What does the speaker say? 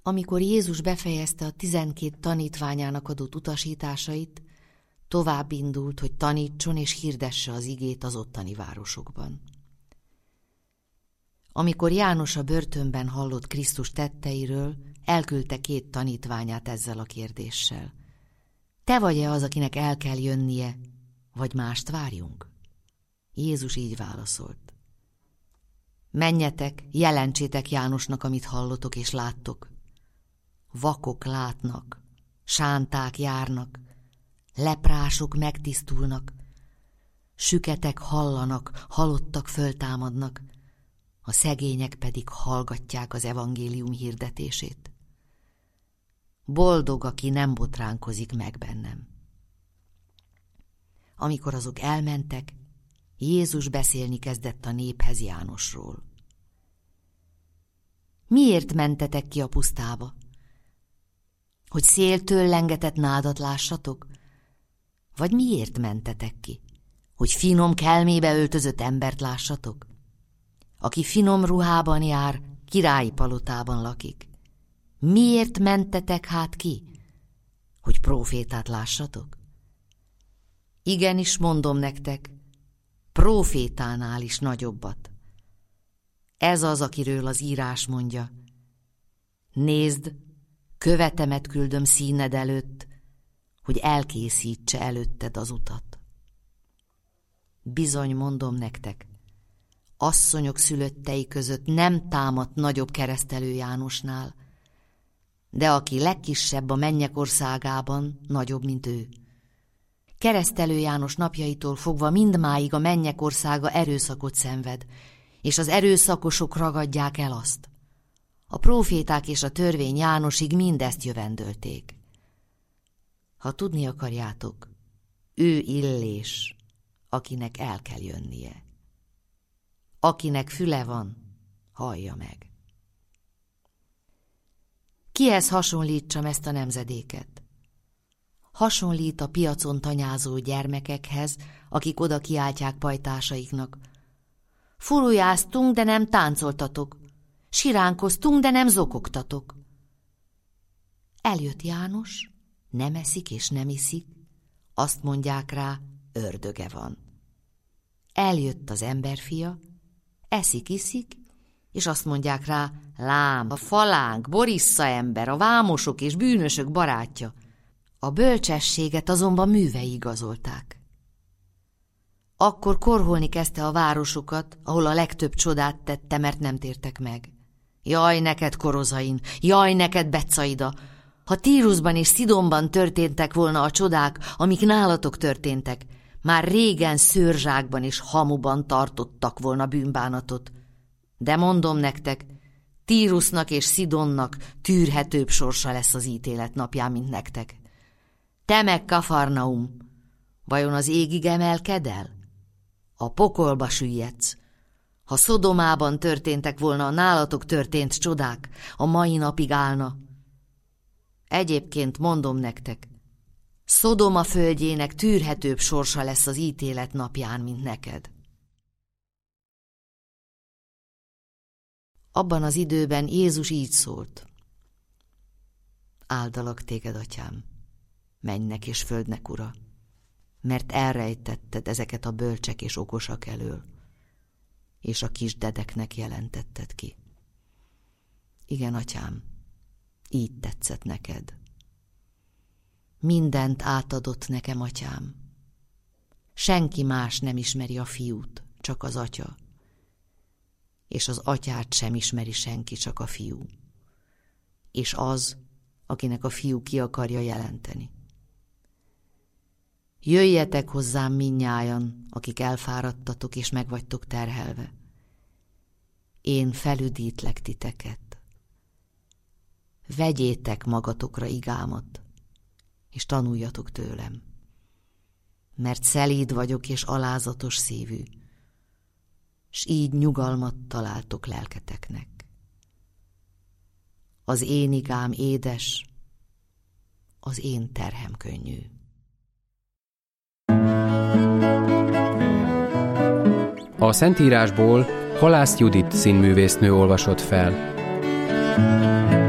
Amikor Jézus befejezte a 12 tanítványának adott utasításait, tovább indult, hogy tanítson és hirdesse az igét az ottani városokban. Amikor János a börtönben hallott Krisztus tetteiről, elküldte 2 tanítványát ezzel a kérdéssel. Te vagy-e az, akinek el kell jönnie, vagy mást várjunk? Jézus így válaszolt. Menjetek, jelentsétek Jánosnak, amit hallotok és láttok. Vakok látnak, sánták járnak, leprások megtisztulnak, süketek hallanak, halottak föltámadnak, a szegények pedig hallgatják az evangélium hirdetését. Boldog, aki nem botránkozik meg bennem. Amikor azok elmentek, Jézus beszélni kezdett a néphez Jánosról. Miért mentetek ki a pusztába? Hogy széltől lengetett nádat lássatok? Vagy miért mentetek ki? Hogy finom kelmébe öltözött embert lássatok? Aki finom ruhában jár, királyi palotában lakik. Miért mentetek hát ki? Hogy prófétát lássatok? Igenis mondom nektek, prófétánál is nagyobbat. Ez az, akiről az írás mondja. Nézd, követemet küldöm színed előtt, hogy elkészítse előtted az utat. Bizony mondom nektek, asszonyok szülöttei között nem támadt nagyobb keresztelő Jánosnál, de aki legkisebb a mennyek országában, nagyobb, mint ő. Keresztelő János napjaitól fogva mindmáig a mennyek országa erőszakot szenved, és az erőszakosok ragadják el azt. A próféták és a törvény Jánosig mindezt jövendölték. Ha tudni akarjátok, ő Illés, akinek el kell jönnie. Akinek füle van, hallja meg. Kihez hasonlítsam ezt a nemzedéket? Hasonlít a piacon tanyázó gyermekekhez, akik oda kiáltják pajtásaiknak. Furujáztunk, de nem táncoltatok. Siránkoztunk, de nem zokogtatok. Eljött János, nem eszik és nem iszik, azt mondják rá, ördöge van. Eljött az emberfia, eszik-iszik, és azt mondják rá, lám, a falánk, Borissza ember, a vámosok és bűnösök barátja. A bölcsességet azonban művei igazolták. Akkor korholni kezdte a városokat, ahol a legtöbb csodát tette, mert nem tértek meg. Jaj neked, Korozain, jaj neked, Betsaida! Ha Tírusban és Szidonban történtek volna a csodák, amik nálatok történtek, már régen szőrzsákban és hamuban tartottak volna bűnbánatot. De mondom nektek, Tírusnak és Szidonnak tűrhetőbb sorsa lesz az ítélet napján, mint nektek. Te meg, Kafarnaum, vajon az égig emelked el? A pokolba süllyedsz. Ha Szodomában történtek volna a nálatok történt csodák, a mai napig állna. Egyébként mondom nektek, Szodoma földjének tűrhetőbb sorsa lesz az ítélet napján, mint neked. Abban az időben Jézus így szólt. Áldalak téged, atyám, mennynek és földnek ura, mert elrejtetted ezeket a bölcsek és okosak elől, és a kisdedeknek jelentetted ki. Igen, atyám, így tetszett neked. Mindent átadott nekem, atyám. Senki más nem ismeri a fiút, csak az atya. És az atyát sem ismeri senki, csak a fiú. És az, akinek a fiú ki akarja jelenteni. Jöjjetek hozzám mindnyájan, akik elfáradtatok és meg vagytok terhelve. Én felüdítlek titeket. Vegyétek magatokra igámat, és tanuljatok tőlem. Mert szelíd vagyok és alázatos szívű, s így nyugalmat találtok lelketeknek. Az én igám édes, az én terhem könnyű. A Szentírásból Halász Judit színművésznő olvasott fel.